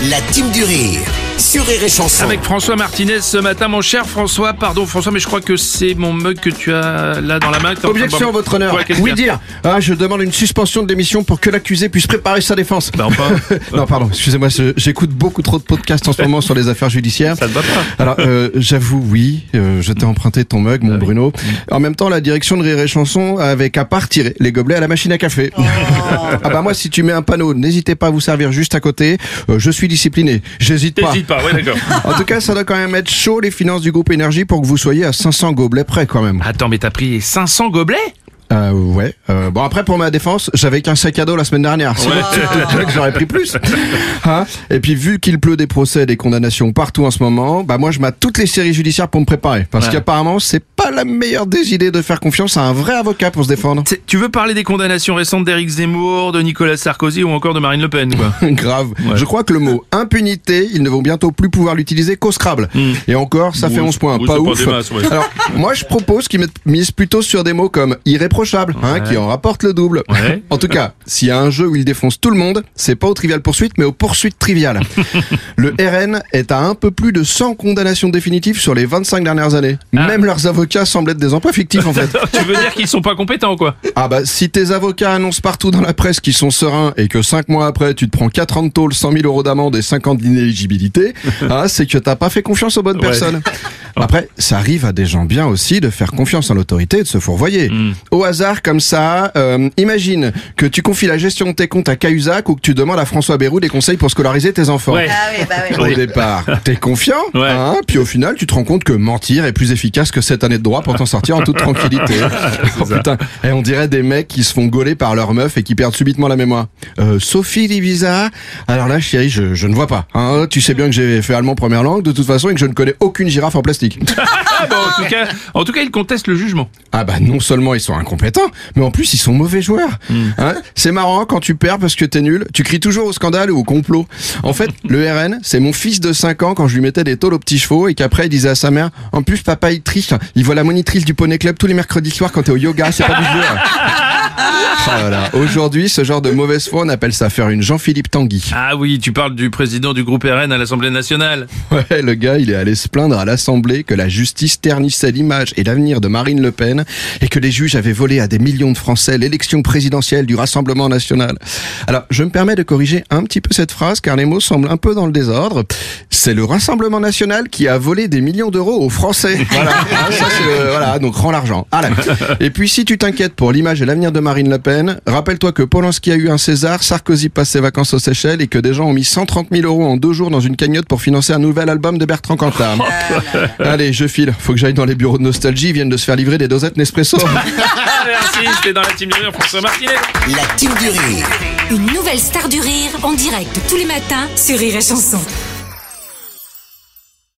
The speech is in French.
La team du rire sur Rire et Chanson. Avec François Martinez ce matin, mon cher François. Pardon François, mais je crois que c'est mon mug que tu as là dans la main. Objection, votre honneur. Ouais, qu'est-ce Oui qu'il y a dire. Je demande une suspension de l'émission pour que l'accusé puisse préparer sa défense. Ben, enfin, Non, pardon, excusez-moi, j'écoute beaucoup trop de podcasts en ce moment sur les affaires judiciaires. ça ne va pas. Alors, j'avoue, oui, je t'ai emprunté ton mug, mon Bruno. En même temps, la direction de Rire et Chanson avait qu'à pas retirer les gobelets à la machine à café. Ah bah moi, si tu mets un panneau, n'hésitez pas à vous servir juste à côté. Je suis discipliné, j'hésite pas. T'hésites pas, ouais, d'accord. En tout cas, ça doit quand même être chaud les finances du groupe Énergie pour que vous soyez à 500 gobelets près quand même. Attends, mais t'as pris 500 gobelets? Ouais. Bon, après, pour ma défense, j'avais qu'un sac à dos la semaine dernière. Sinon, tu te dirais que j'aurais pris plus. Hein? Et puis, vu qu'il pleut des procès et des condamnations partout en ce moment, bah, moi, je mets toutes les séries judiciaires pour me préparer. Parce qu'apparemment, c'est pas la meilleure des idées de faire confiance à un vrai avocat pour se défendre. Tu veux parler des condamnations récentes d'Éric Zemmour, de Nicolas Sarkozy ou encore de Marine Le Pen, quoi? Grave. Ouais. Je crois que le mot impunité, ils ne vont bientôt plus pouvoir l'utiliser qu'au Scrabble. Et encore, ça fait 11 points. Oui, Pas c'est ouf. des masses, ouais. Alors, moi, je propose qu'ils misent plutôt sur des mots comme irréprochable, qui en rapporte le double. Ouais. En tout cas, s'il y a un jeu où il défonce tout le monde, c'est pas au Trivial Poursuite, mais aux poursuites triviales. Le RN est à un peu plus de 100 condamnations définitives sur les 25 dernières années. Même leurs avocats semblent être des emplois fictifs, en fait. Tu veux dire qu'ils sont pas compétents, quoi? Ah bah, si tes avocats annoncent partout dans la presse qu'ils sont sereins et que 5 mois après, tu te prends 4 ans de tôle, 100 000 euros d'amende et 5 ans d'inéligibilité, c'est que t'as pas fait confiance aux bonnes personnes. Après, ça arrive à des gens bien aussi de faire confiance en l'autorité et de se fourvoyer. Au hasard, comme ça, imagine que tu confies la gestion de tes comptes à Cahuzac ou que tu demandes à François Bayrou des conseils pour scolariser tes enfants. Ouais. Au départ, t'es confiant, puis au final, tu te rends compte que mentir est plus efficace que 7 années de droit pour t'en sortir en toute tranquillité. Oh putain, et on dirait des mecs qui se font gauler par leur meuf et qui perdent subitement la mémoire. Sophie Divisa, alors là, chérie, je ne vois pas. Tu sais bien que j'ai fait allemand première langue, de toute façon, et que je ne connais aucune girafe en plastique. Bon, en tout cas, ils contestent le jugement. Ah bah non seulement ils sont incompétents, mais en plus ils sont mauvais joueurs. C'est marrant quand tu perds parce que t'es nul, tu cries toujours au scandale ou au complot. En fait, le RN, c'est mon fils de 5 ans quand je lui mettais des tôles aux petits chevaux et qu'après il disait à sa mère, en plus papa il triche, il voit la monitrice du Poney Club tous les mercredis soirs quand t'es au yoga, c'est pas du jeu. Voilà. Aujourd'hui, ce genre de mauvaise foi, on appelle ça faire une Jean-Philippe Tanguy. Ah oui, tu parles du président du groupe RN à l'Assemblée nationale. Ouais, le gars, il est allé se plaindre à l'Assemblée que la justice ternissait l'image et l'avenir de Marine Le Pen et que les juges avaient volé à des millions de Français l'élection présidentielle du Rassemblement national. Alors, je me permets de corriger un petit peu cette phrase car les mots semblent un peu dans le désordre. C'est le Rassemblement national qui a volé des millions d'euros aux Français. Voilà, ça c'est donc rends l'argent. Allez. Et puis si tu t'inquiètes pour l'image et l'avenir de Marine Le Pen, rappelle-toi que Polanski a eu un César, Sarkozy passe ses vacances aux Seychelles et que des gens ont mis 130 000 euros en 2 jours dans une cagnotte pour financer un nouvel album de Bertrand Cantat. Allez, je file. Faut que j'aille dans les bureaux de Nostalgie, ils viennent de se faire livrer des dosettes Nespresso. Merci, c'était dans la team du rire, François Martinez. La team du rire. Une nouvelle star du rire en direct tous les matins sur Rire et Chanson.